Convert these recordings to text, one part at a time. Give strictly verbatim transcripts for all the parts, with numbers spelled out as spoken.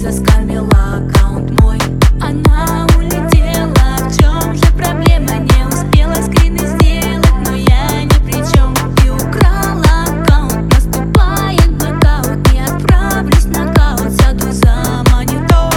заскамила аккаунт мой. Она улетела, в чем же проблема? Не успела скрины сделать, но я ни при чем. И украла аккаунт, наступает блокаут. Не отправлюсь в нокаут, сяду за монитор.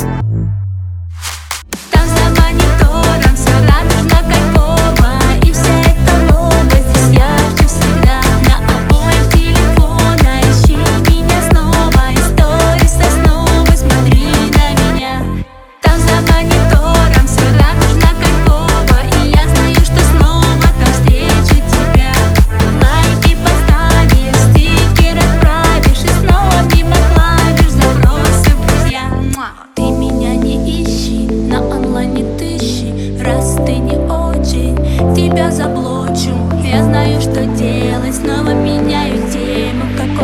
Там за монитором все радужно, кайфово, и вся эта новость здесь ярче всегда. На обоих телефона ищи меня снова, истории сосновой, смотри на меня. Там за монитором все радужно, кайфово, и я знаю, что снова там встречу тебя. Лайки поставишь, стикер отправишь, и снова мимо клавиш запросы в друзья. Ты меня не ищи, на онлайне тыщи, раз ты не очень, тебя заблочу. Я знаю, что делать, снова меняю тему, как